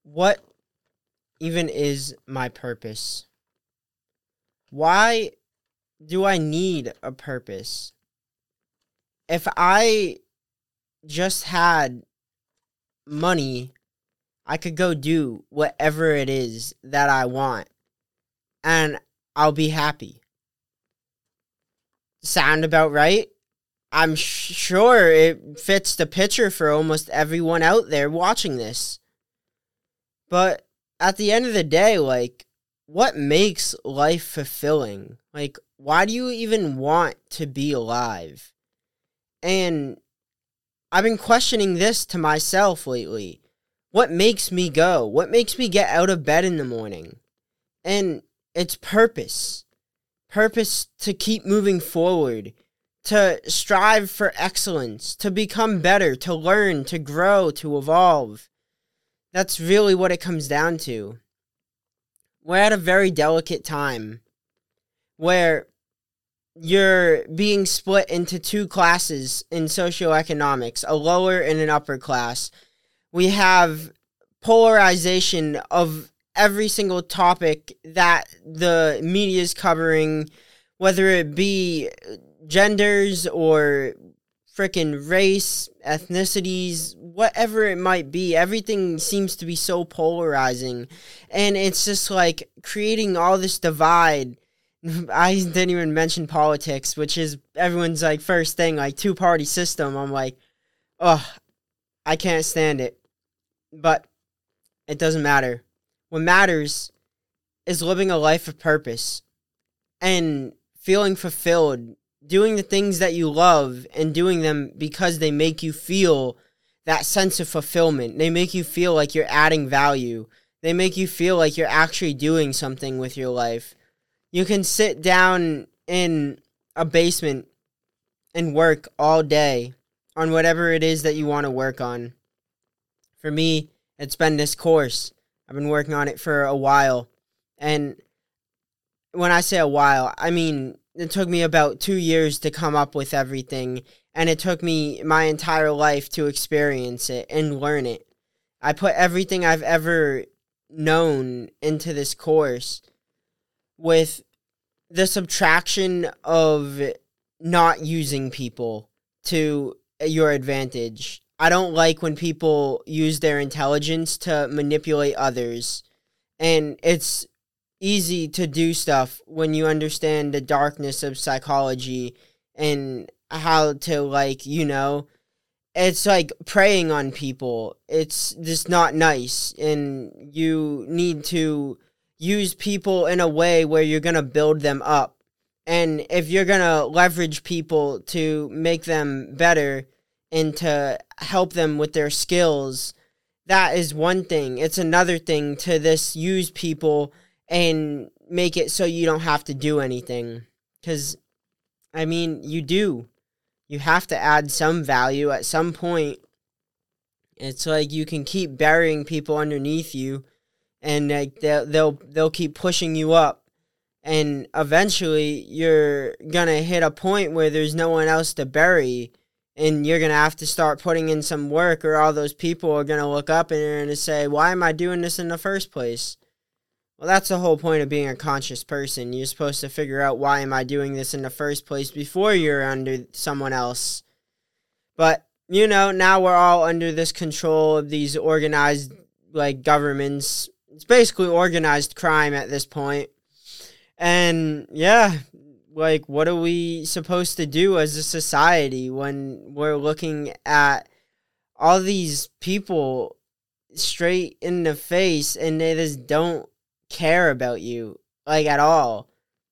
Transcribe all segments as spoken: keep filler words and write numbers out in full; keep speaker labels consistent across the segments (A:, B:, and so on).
A: What even is my purpose? Why do I need a purpose? If I just had money, I could go do whatever it is that I want, and I'll be happy. Sound about right? I'm sh- sure it fits the picture for almost everyone out there watching this. But at the end of the day, like, what makes life fulfilling? Like, why do you even want to be alive? And I've been questioning this to myself lately. What makes me go? What makes me get out of bed in the morning? And it's purpose. Purpose to keep moving forward, to strive for excellence, to become better, to learn, to grow, to evolve. That's really what it comes down to. We're at a very delicate time where you're being split into two classes in socioeconomics, a lower and an upper class. We have polarization of every single topic that the media is covering, whether it be genders or freaking race, ethnicities, whatever it might be. Everything seems to be so polarizing, and it's just like creating all this divide. I didn't even mention politics, which is everyone's like first thing, like two-party system. I'm like, oh, I can't stand it. But it doesn't matter. What matters is living a life of purpose and feeling fulfilled, doing the things that you love and doing them because they make you feel that sense of fulfillment. They make you feel like you're adding value. They make you feel like you're actually doing something with your life. You can sit down in a basement and work all day on whatever it is that you want to work on. For me, it's been this course. I've been working on it for a while. And when I say a while, I mean it took me about two years to come up with everything, and it took me my entire life to experience it and learn it. I put everything I've ever known into this course with the subtraction of not using people to your advantage. I don't like when people use their intelligence to manipulate others, and it's easy to do stuff when you understand the darkness of psychology and how to, like, you know, it's like preying on people. It's just not nice, and you need to use people in a way where you're going to build them up. And if you're going to leverage people to make them better and to help them with their skills, that is one thing. It's another thing to this use people and make it so you don't have to do anything. Because, I mean, you do. You have to add some value at some point. It's like you can keep burying people underneath you, and like they'll they'll they'll keep pushing you up, and eventually you're gonna hit a point where there's no one else to bury, and you're gonna have to start putting in some work, or all those people are gonna look up and they're gonna say, "Why am I doing this in the first place?" Well, that's the whole point of being a conscious person. You're supposed to figure out, why am I doing this in the first place before you're under someone else. But, you know, now we're all under this control of these organized, like, governments. It's basically organized crime at this point. And, yeah, like, what are we supposed to do as a society when we're looking at all these people straight in the face and they just don't care about you, like, at all?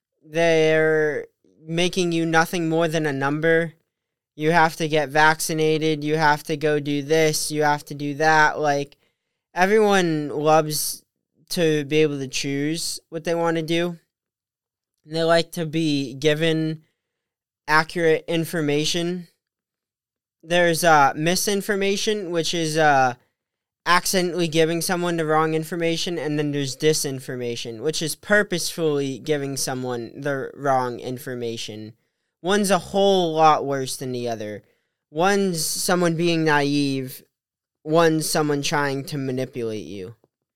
A: They're making you nothing more than a number. You have to get vaccinated, you have to go do this, you have to do that. Like, everyone loves to be able to choose what they want to do. They like to be given accurate information. There's uh misinformation, which is uh accidentally giving someone the wrong information, and then there's disinformation, which is purposefully giving someone the wrong information. One's a whole lot worse than the other. One's someone being naive, one's someone trying to manipulate you.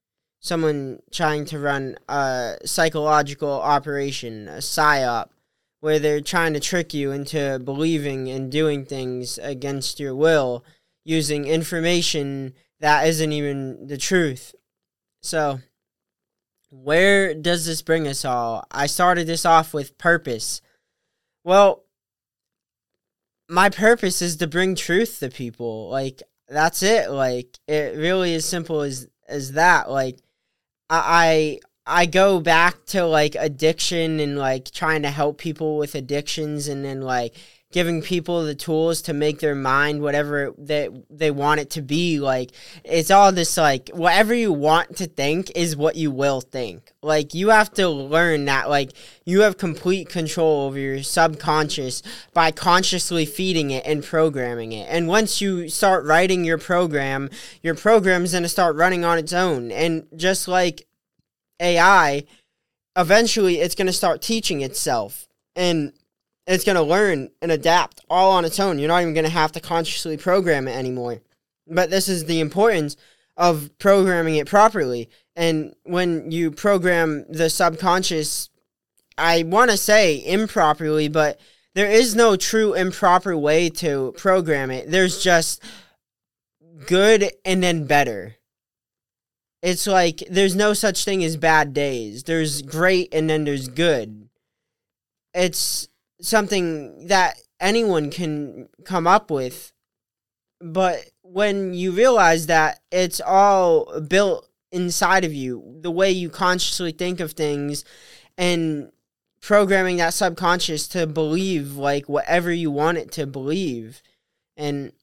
A: someone trying to run a psychological operation, a psyop, where they're trying to trick you into believing and doing things against your will using information that isn't even the truth. So, where does this bring us all? I started this off with purpose. Well, my purpose is to bring truth to people. Like, that's it. Like, it really is simple as, as that. Like, I, I go back to, like, addiction and, like, trying to help people with addictions and then, like, giving people the tools to make their mind whatever they, they want it to be. Like, it's all this, like, whatever you want to think is what you will think. Like, you have to learn that, like, you have complete control over your subconscious by consciously feeding it and programming it. And once you start writing your program, your program's going to start running on its own. And just like A I, eventually it's going to start teaching itself. And it's going to learn and adapt all on its own. You're not even going to have to consciously program it anymore. But this is the importance of programming it properly. And when you program the subconscious, I want to say improperly, but there is no true improper way to program it. There's just good and then better. It's like there's no such thing as bad days. There's great and then there's good. It's something that anyone can come up with. But when you realize that it's all built inside of you, the way you consciously think of things and programming that subconscious to believe like whatever you want it to believe, and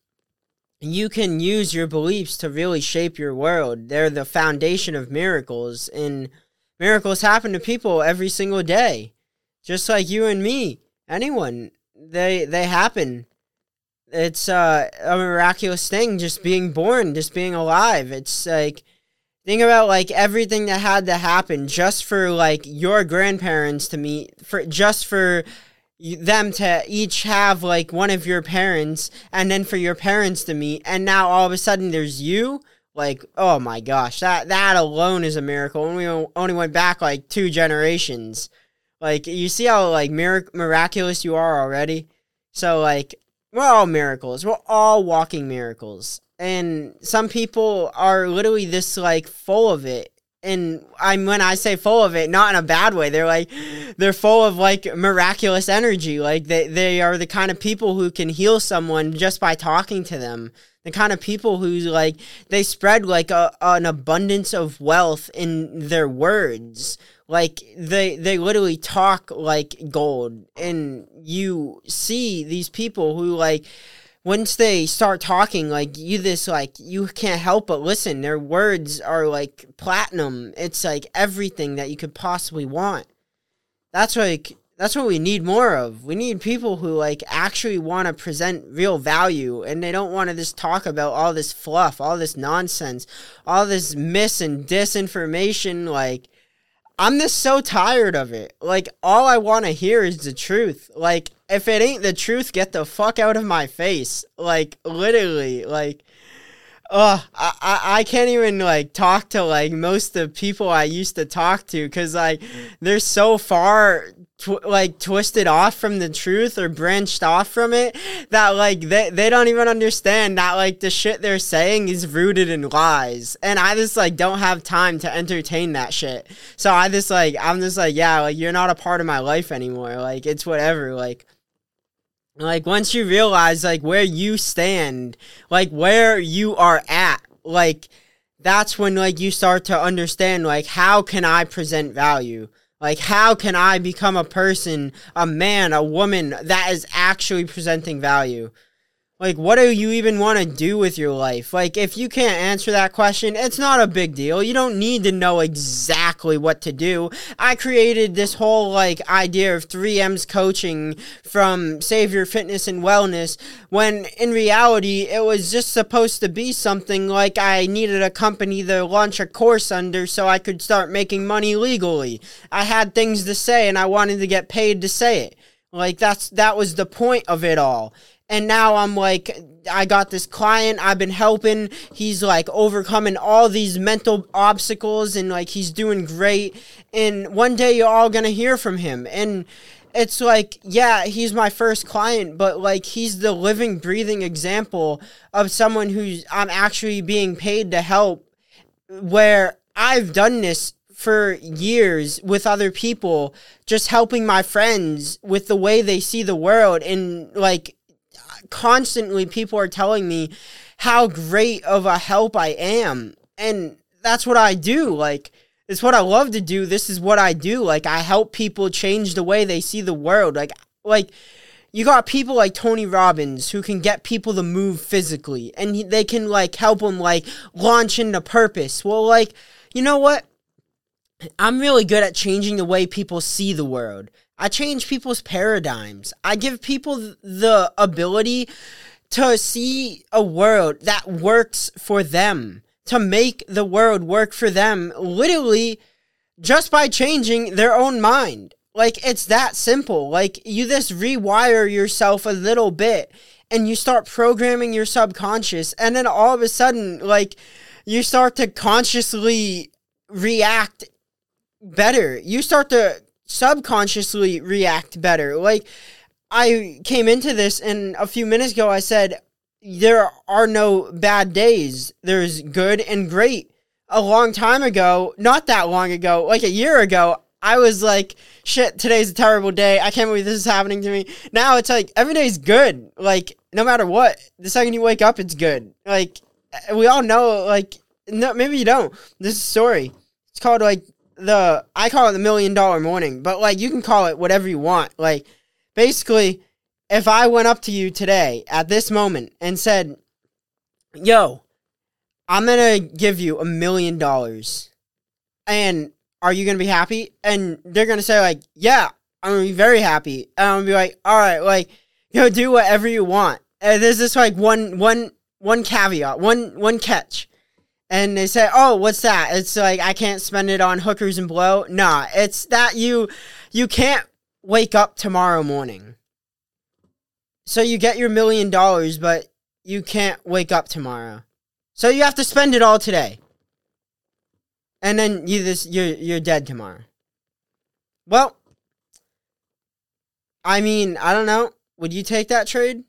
A: you can use your beliefs to really shape your world. They're the foundation of miracles, and miracles happen to people every single day, just like you and me. Anyone, they they happen. It's uh, a miraculous thing, just being born, just being alive. It's like, think about like everything that had to happen just for like your grandparents to meet, for just for them to each have like one of your parents, and then for your parents to meet, and now all of a sudden there's you. Like, oh my gosh, that that alone is a miracle. And we only went back like two generations. Like, you see how, like, mirac- miraculous you are already? So, like, we're all miracles. We're all walking miracles. And some people are literally this, like, full of it. And I'm when I say full of it, not in a bad way. They're, like, they're full of, like, miraculous energy. Like, they, they are the kind of people who can heal someone just by talking to them. The kind of people who, like, they spread, like, a, an abundance of wealth in their words. Like, they, they literally talk like gold, and you see these people who, like, once they start talking, like, you this, like, you can't help but listen. Their words are, like, platinum. It's, like, everything that you could possibly want. That's, like, that's what we need more of. We need people who, like, actually want to present real value, and they don't want to just talk about all this fluff, all this nonsense, all this mis and disinformation, like, I'm just so tired of it. Like, all I want to hear is the truth. Like, if it ain't the truth, get the fuck out of my face. Like, literally, like, ugh, I, I, I can't even, like, talk to, like, most of the people I used to talk to, because, like, they're so far, tw- like, twisted off from the truth or branched off from it that, like, they, they don't even understand that, like, the shit they're saying is rooted in lies. And I just, like, don't have time to entertain that shit. So I just, like, I'm just, like, yeah, like, you're not a part of my life anymore. Like, it's whatever, like. Like, once you realize, like, where you stand, like, where you are at, like, that's when, like, you start to understand, like, how can I present value? Like, how can I become a person, a man, a woman that is actually presenting value? Like, what do you even want to do with your life? Like, if you can't answer that question, it's not a big deal. You don't need to know exactly what to do. I created this whole, like, idea of three M's coaching from Savior Fitness and Wellness, when in reality, it was just supposed to be something like I needed a company to launch a course under so I could start making money legally. I had things to say, and I wanted to get paid to say it. Like, that's that was the point of it all. And now I'm like, I got this client I've been helping. He's like overcoming all these mental obstacles and like he's doing great. And one day you're all going to hear from him. And it's like, yeah, he's my first client, but like he's the living, breathing example of someone who's I'm actually being paid to help, where I've done this for years with other people, just helping my friends with the way they see the world. And like constantly people are telling me how great of a help I am. And that's what I do. Like, it's what I love to do. This is what I do. Like, I help people change the way they see the world. Like, like you got people like Tony Robbins who can get people to move physically, and he, they can like help them like launch into purpose. Well, like, you know what? I'm really good at changing the way people see the world. I change people's paradigms. I give people the ability to see a world that works for them, to make the world work for them, literally just by changing their own mind. Like, it's that simple. Like, you just rewire yourself a little bit, and you start programming your subconscious, and then all of a sudden, like, you start to consciously react better. You start to subconsciously react better. Like, I came into this, and a few minutes ago I said, there are no bad days. There's good and great. A long time ago, not that long ago, like a year ago, I was like, shit, today's a terrible day. I can't believe this is happening to me. Now it's like, every day's good. Like, no matter what, the second you wake up, it's good. Like, we all know, like, no, maybe you don't. This is a story. It's called, like, the, I call it the million dollar morning, but, like, you can call it whatever you want. Like, basically, if I went up to you today at this moment and said, yo, I'm going to give you a million dollars, and are you going to be happy? And they're going to say, like, yeah, I'm going to be very happy. And I'm going to be like, all right, like, you know, do whatever you want. And there's this, like, one, one, one caveat, one, one catch. And they say, oh, what's that? It's like, I can't spend it on hookers and blow. Nah, it's that you, you can't wake up tomorrow morning. So you get your million dollars, but you can't wake up tomorrow. So you have to spend it all today. And then you just, you're, you're dead tomorrow. Well, I mean, I don't know. Would you take that trade?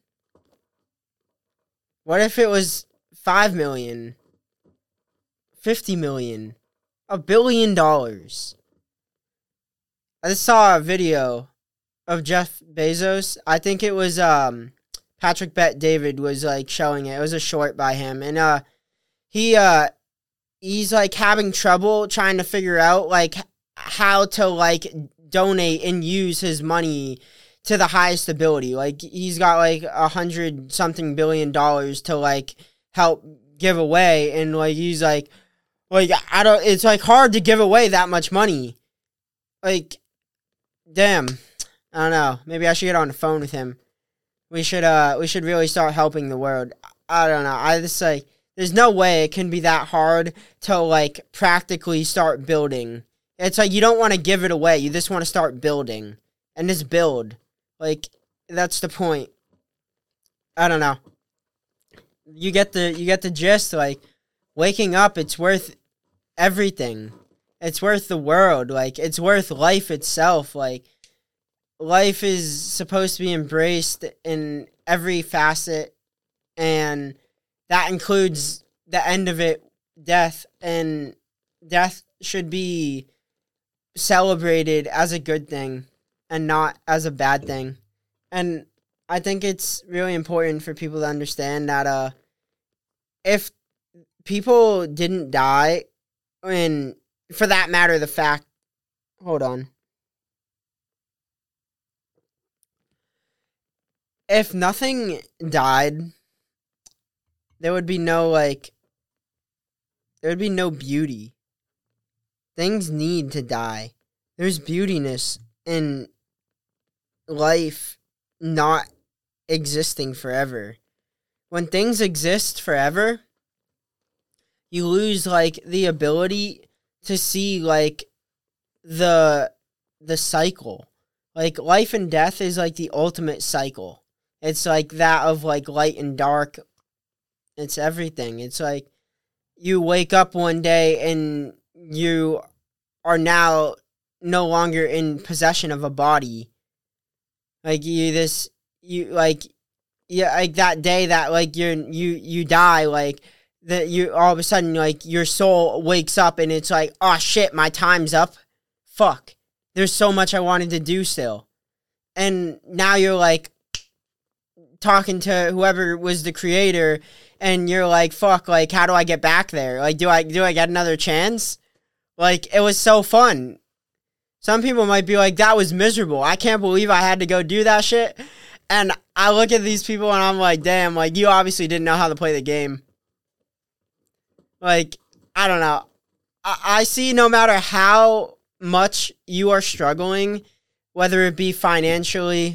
A: What if it was five million, fifty million, a billion dollars? I just saw a video of Jeff Bezos. I think it was um, Patrick Bet David was like showing it. It was a short by him. And uh, he, uh, he's like having trouble trying to figure out like how to like donate and use his money to the highest ability. Like, he's got like a hundred something billion dollars to like help give away, and like he's like like I don't it's like hard to give away that much money. Like, damn, I don't know, maybe I should get on the phone with him. We should uh we should really start helping the world. I don't know, I just like there's no way it can be that hard to like practically start building. It's like you don't want to give it away, you just want to start building and just build. Like, that's the point. I don't know. You get the you get the gist. Like, waking up, it's worth everything. It's worth the world. Like, it's worth life itself. Like, life is supposed to be embraced in every facet, and that includes the end of it, death. And death should be celebrated as a good thing and not as a bad thing. And I think it's really important for people to understand that uh, if people didn't die, and for that matter, the fact, hold on. If nothing died, there would be no, like, there would be no beauty. Things need to die. There's beautiness in life not existing forever. When things exist forever, you lose like the ability to see like the the cycle. Like, life and death is like the ultimate cycle. It's like that of like light and dark. It's everything. It's like you wake up one day and you are now no longer in possession of a body. Like you this you like yeah like that day that like you're you you die, like that you all of a sudden like your soul wakes up and it's like, oh shit, my time's up. Fuck. There's so much I wanted to do still. And now you're like talking to whoever was the creator and you're like, fuck, like how do I get back there? Like do I do I get another chance? Like it was so fun. Some people might be like, that was miserable. I can't believe I had to go do that shit. And I look at these people and I'm like, damn, like you obviously didn't know how to play the game. Like, I don't know. I, I see no matter how much you are struggling, whether it be financially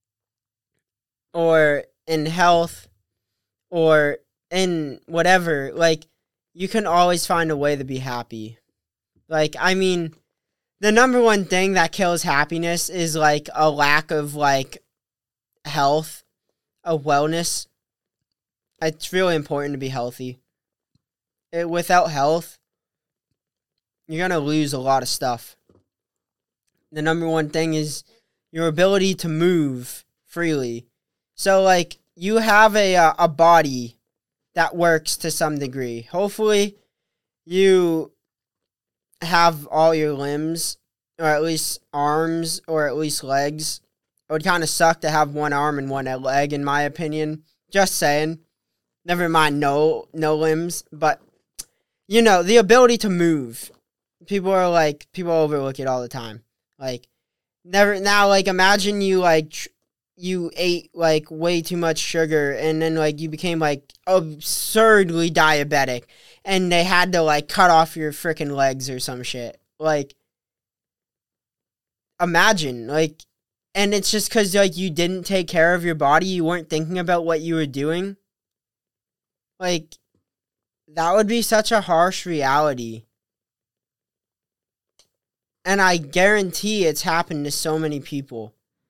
A: or in health or in whatever, like, you can always find a way to be happy. Like, I mean, the number one thing that kills happiness is, like, a lack of, like, health, of wellness. It's really important to be healthy. It, without health, you're going to lose a lot of stuff. The number one thing is your ability to move freely. So, like, you have a uh, a body that works to some degree. Hopefully, you have all your limbs, or at least arms, or at least legs. It would kind of suck to have one arm and one leg, in my opinion. Just saying. Never mind no no limbs, but, you know, the ability to move. People are like, people overlook it all the time. Like, never, now, like, imagine you, like, tr- you ate, like, way too much sugar, and then, like, you became, like, absurdly diabetic, and they had to, like, cut off your freaking legs or some shit. Like, imagine, like, and it's just because, like, you didn't take care of your body, you weren't thinking about what you were doing. Like, that would be such a harsh reality. And I guarantee it's happened to so many people.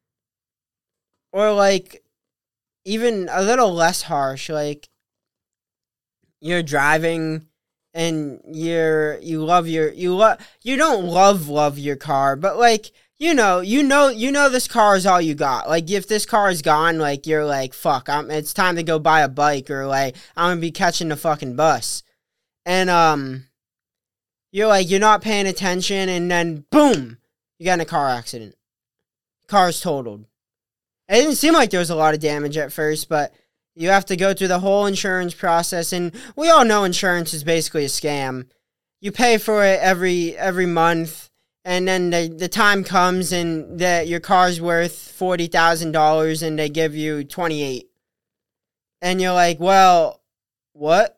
A: Or, like, even a little less harsh, like, you're driving and you're, you love your, you love, you don't love, love your car, but, like, you know, you know, you know this car is all you got. Like, if this car is gone, like, you're like, fuck, I'm, it's time to go buy a bike, or, like, I'm gonna be catching the fucking bus. And, um, you're like, you're not paying attention, and then, boom, you got in a car accident. Car's totaled. It didn't seem like there was a lot of damage at first, but you have to go through the whole insurance process, and we all know insurance is basically a scam. You pay for it every every month, and then the, the time comes, and the, your car's worth forty thousand dollars, and they give you twenty-eight. And you're like, well, what?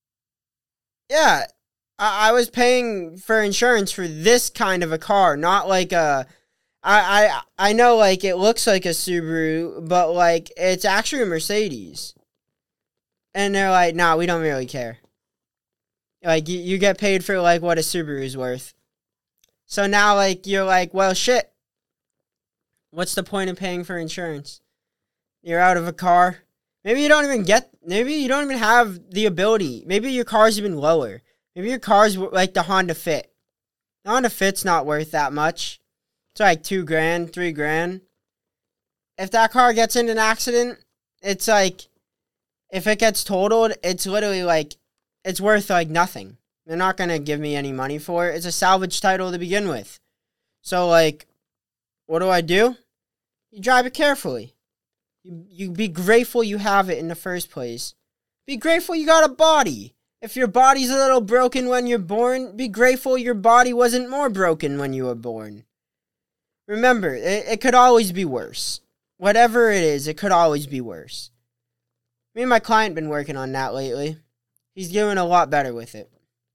A: Yeah, I, I was paying for insurance for this kind of a car, not like a... I, I I know, like, it looks like a Subaru, but, like, it's actually a Mercedes. And they're like, nah, we don't really care. Like, you, you get paid for, like, what a Subaru is worth. So now, like, you're like, well, shit. What's the point of paying for insurance? You're out of a car. Maybe you don't even get, maybe you don't even have the ability. Maybe your car's even lower. Maybe your car's like the Honda Fit. The Honda Fit's not worth that much. It's like two grand, three grand. If that car gets in an accident, it's like, if it gets totaled, it's literally like, it's worth like nothing. They're not going to give me any money for it. It's a salvage title to begin with. So, like, what do I do? You drive it carefully. You, you be grateful you have it in the first place. Be grateful you got a body. If your body's a little broken when you're born, be grateful your body wasn't more broken when you were born. Remember, it, it could always be worse. Whatever it is, it could always be worse. Me and my client been working on that lately. He's doing a lot better with it.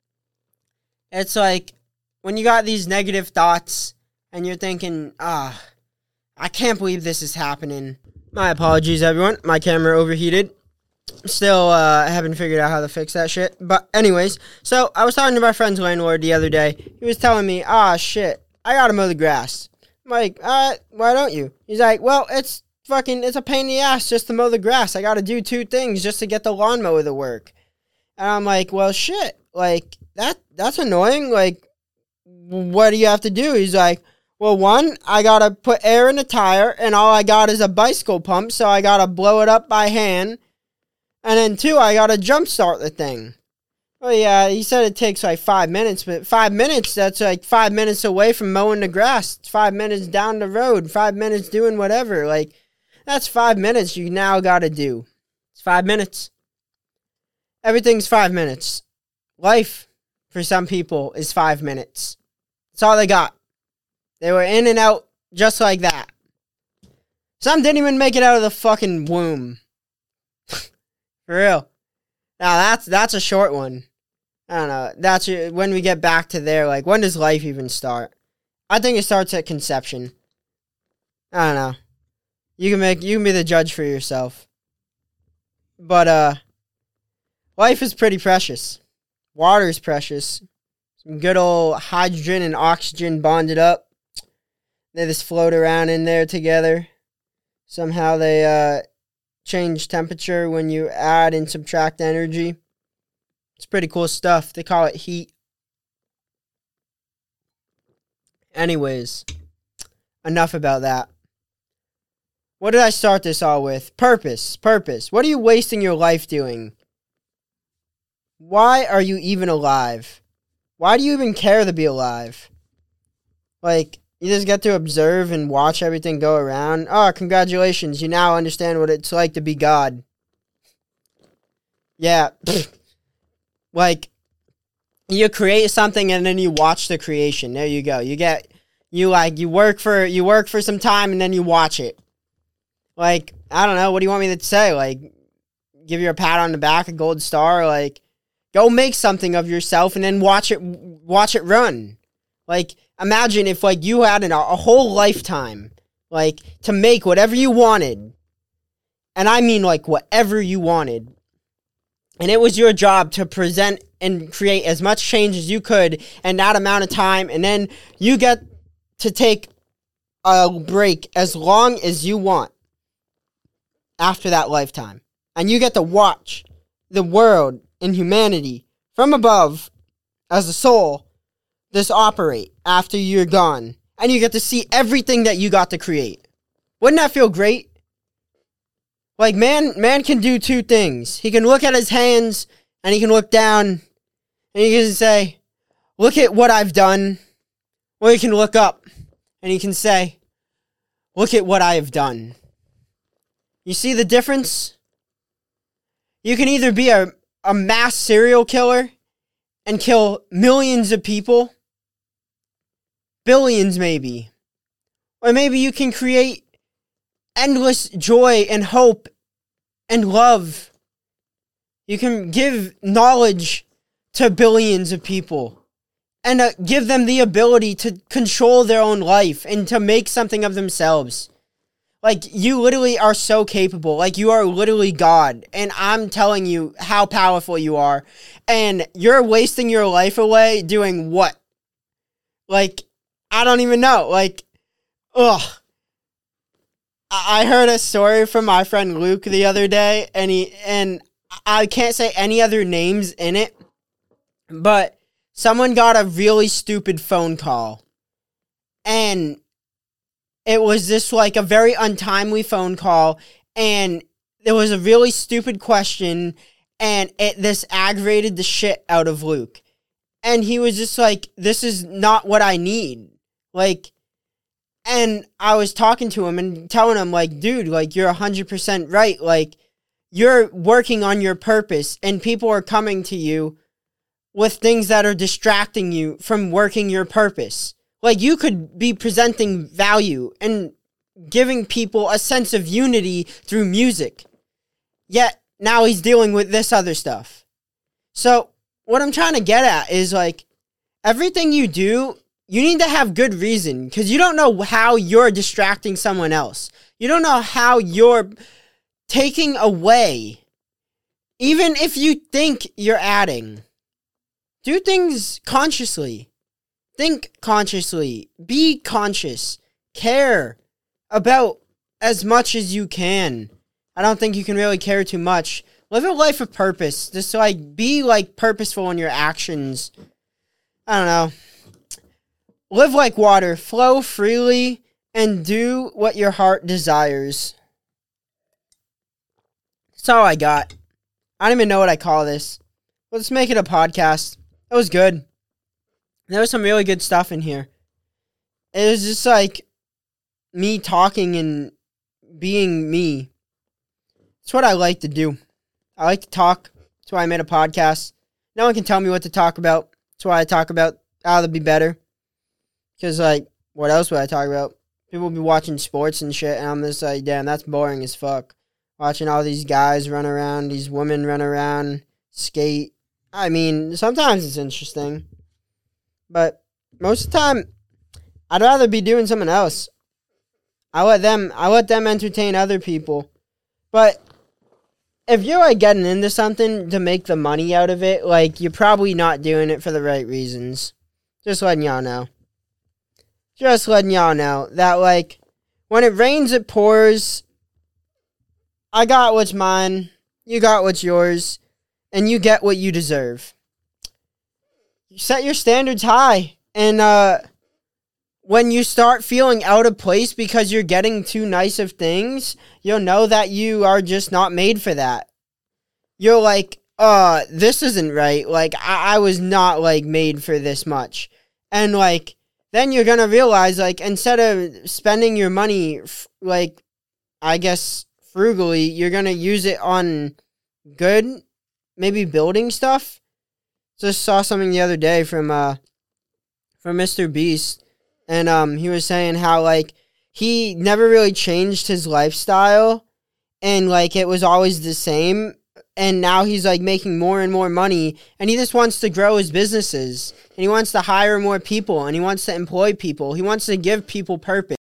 A: It's like, when you got these negative thoughts, and you're thinking, ah, I can't believe this is happening. My apologies, everyone. My camera overheated. Still, uh, I haven't figured out how to fix that shit. But anyways, so I was talking to my friend's landlord the other day. He was telling me, ah, shit, I gotta mow the grass. I'm like, uh, why don't you? He's like, well, it's fucking, it's a pain in the ass just to mow the grass. I gotta do two things just to get the lawnmower to work. And I'm like, well, shit. Like, that that's annoying. Like, what do you have to do? He's like, well, one, I gotta put air in the tire, and all I got is a bicycle pump, so I gotta blow it up by hand. And then two, I gotta jumpstart the thing. Oh yeah, he said it takes like five minutes, but five minutes, that's like five minutes away from mowing the grass. It's five minutes down the road, five minutes doing whatever. Like, that's five minutes you now gotta do. It's five minutes. Everything's five minutes. Life, for some people, is five minutes. That's all they got. They were in and out just like that. Some didn't even make it out of the fucking womb. For real. Now, that's that's a short one. I don't know. That's when we get back to there. Like, when does life even start? I think it starts at conception. I don't know. You can make you can be the judge for yourself. But uh, life is pretty precious. Water is precious. Some good old hydrogen and oxygen bonded up. They just float around in there together. Somehow they uh change temperature when you add and subtract energy. It's pretty cool stuff. They call it heat. Anyways, enough about that. What did I start this all with? Purpose. Purpose. What are you wasting your life doing? Why are you even alive? Why do you even care to be alive? Like, you just get to observe and watch everything go around. Oh, congratulations. You now understand what it's like to be God. Yeah. Like, you create something and then you watch the creation. There you go. You get, you like, you work for, you work for some time and then you watch it. Like, I don't know. What do you want me to say? Like, give you a pat on the back, a gold star? Like, go make something of yourself and then watch it, watch it run. Like, imagine if, like, you had an, a whole lifetime, like, to make whatever you wanted. And I mean, like, whatever you wanted. And it was your job to present and create as much change as you could in that amount of time. And then you get to take a break as long as you want after that lifetime. And you get to watch the world and humanity from above as a soul this operate after you're gone. And you get to see everything that you got to create. Wouldn't that feel great? Like, man, man can do two things. He can look at his hands, and he can look down, and he can say, look at what I've done. Or he can look up, and he can say, look at what I have done. You see the difference? You can either be a, a mass serial killer and kill millions of people, billions maybe, or maybe you can create endless joy and hope and love. You can give knowledge to billions of people and uh, give them the ability to control their own life and to make something of themselves. Like, you literally are so capable. Like, you are literally God. And I'm telling you how powerful you are. And you're wasting your life away doing what? Like, I don't even know. Like, ugh. I heard a story from my friend Luke the other day, and he and I can't say any other names in it, but someone got a really stupid phone call, and it was this, like, a very untimely phone call, and there was a really stupid question, and it this aggravated the shit out of Luke, and he was just like, this is not what I need, like. And I was talking to him and telling him, like, dude, like, you're one hundred percent right. Like, you're working on your purpose, and people are coming to you with things that are distracting you from working your purpose. Like, you could be presenting value and giving people a sense of unity through music. Yet, now he's dealing with this other stuff. So, what I'm trying to get at is, like, everything you do, you need to have good reason, because you don't know how you're distracting someone else. You don't know how you're taking away. Even if you think you're adding, do things consciously. Think consciously. Be conscious. Care about as much as you can. I don't think you can really care too much. Live a life of purpose. Just like be like purposeful in your actions. I don't know. Live like water, flow freely, and do what your heart desires. That's all I got. I don't even know what I call this. Let's make it a podcast. It was good. There was some really good stuff in here. It was just like me talking and being me. It's what I like to do. I like to talk. That's why I made a podcast. No one can tell me what to talk about. That's why I talk about how to be better. Because, like, what else would I talk about? People be watching sports and shit, and I'm just like, damn, that's boring as fuck. Watching all these guys run around, these women run around, skate. I mean, sometimes it's interesting. But most of the time, I'd rather be doing something else. I let them, I let them entertain other people. But if you're, like, getting into something to make the money out of it, like, you're probably not doing it for the right reasons. Just letting y'all know. Just letting y'all know that, like, when it rains, it pours. I got what's mine. You got what's yours. And you get what you deserve. You set your standards high. And, uh, when you start feeling out of place because you're getting too nice of things, you'll know that you are just not made for that. You're like, uh, this isn't right. Like, I, I was not, like, made for this much. And, like, then you're going to realize, like, instead of spending your money, f- like, I guess, frugally, you're going to use it on good, maybe building stuff. Just saw something the other day from, uh, from Mister Beast. And, um, he was saying how, like, he never really changed his lifestyle. And, like, it was always the same. And now he's, like, making more and more money. And he just wants to grow his businesses. And he wants to hire more people. And he wants to employ people. He wants to give people purpose.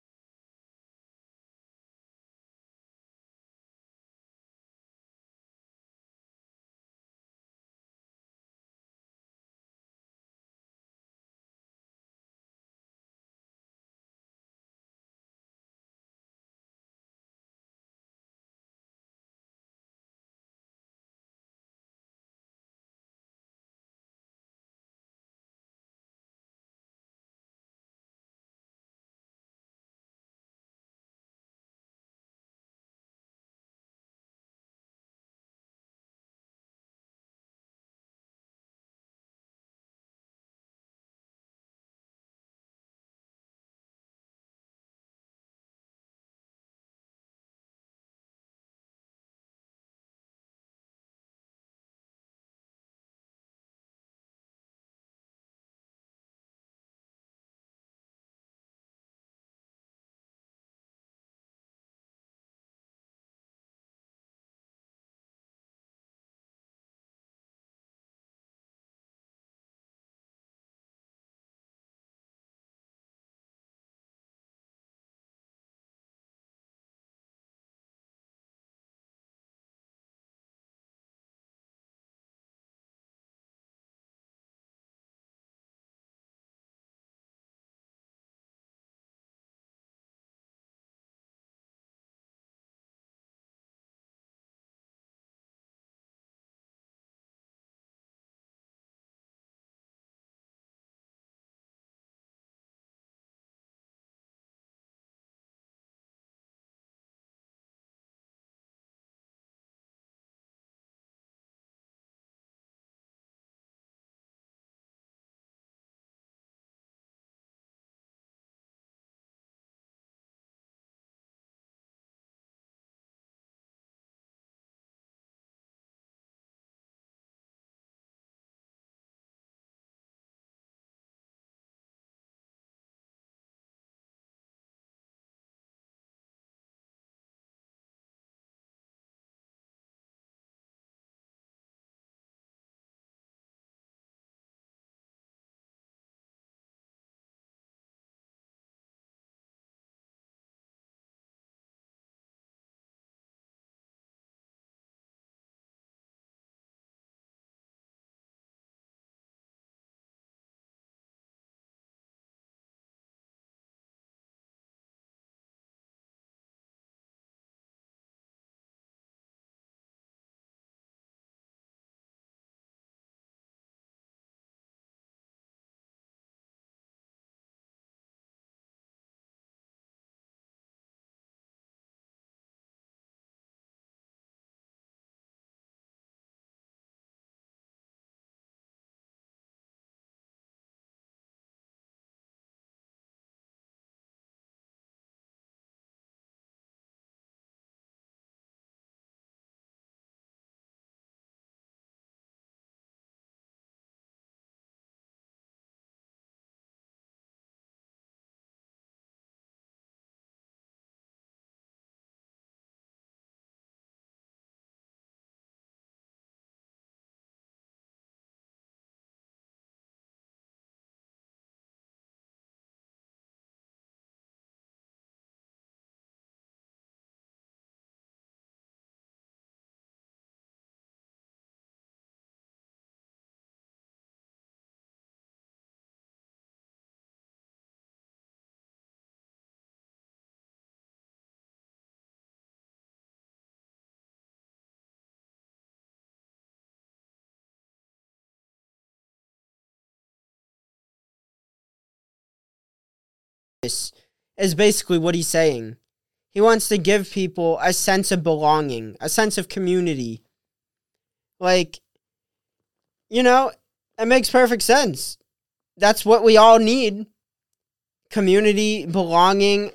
A: this, is basically what he's saying. He wants to give people a sense of belonging, a sense of community. Like, you know, it makes perfect sense. That's what we all need. Community, belonging.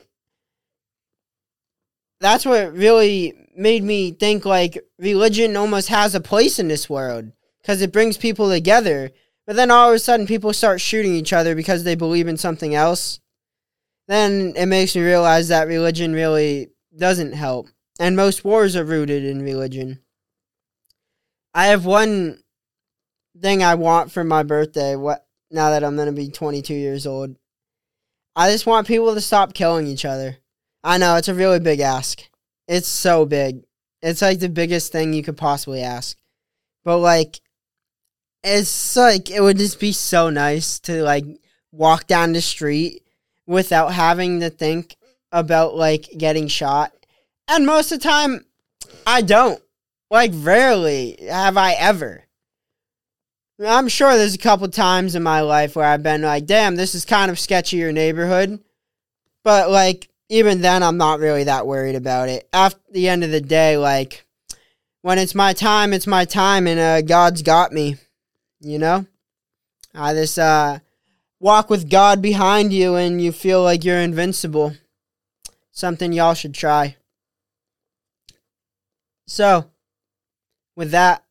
A: That's what really made me think, like, religion almost has a place in this world. Because it brings people together. But then all of a sudden people start shooting each other because they believe in something else. Then it makes me realize that religion really doesn't help. And most wars are rooted in religion. I have one thing I want for my birthday, what now that I'm going to be twenty-two years old. I just want people to stop killing each other. I know, it's a really big ask. It's so big. It's like the biggest thing you could possibly ask. But like, it's like, it would just be so nice to like walk down the street without having to think about like getting shot. And most of the time, I don't. Like, rarely have I ever. I'm sure there's a couple times in my life where I've been like, damn, this is kind of sketchy your neighborhood. But like, even then, I'm not really that worried about it. After the end of the day, like, when it's my time, it's my time, and uh, God's got me. You know? I just uh, walk with God behind you, and you feel like you're invincible. Something y'all should try. So, with that,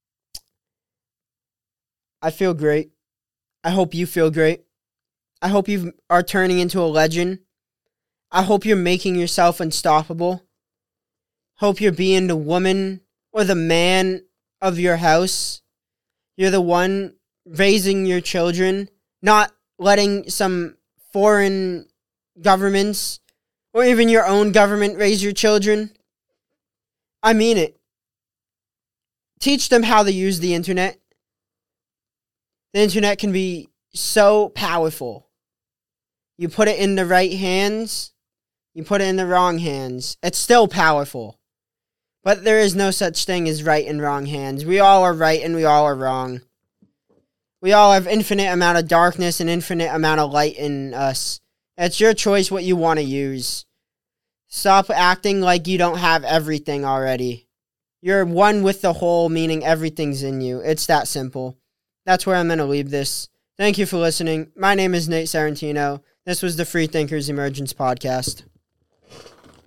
A: I feel great. I hope you feel great. I hope you are turning into a legend. I hope you're making yourself unstoppable. Hope you're being the woman or the man of your house. You're the one raising your children, not letting some foreign governments or even your own government raise your children. I mean it. Teach them how to use the internet. The internet can be so powerful. You put it in the right hands, you put it in the wrong hands. It's still powerful. But there is no such thing as right and wrong hands. We all are right and we all are wrong. We all have infinite amount of darkness and infinite amount of light in us. It's your choice what you want to use. Stop acting like you don't have everything already. You're one with the whole, meaning everything's in you. It's that simple. That's where I'm going to leave this. Thank you for listening. My name is Nate Sarantino. This was the Free Thinkers Emergence Podcast.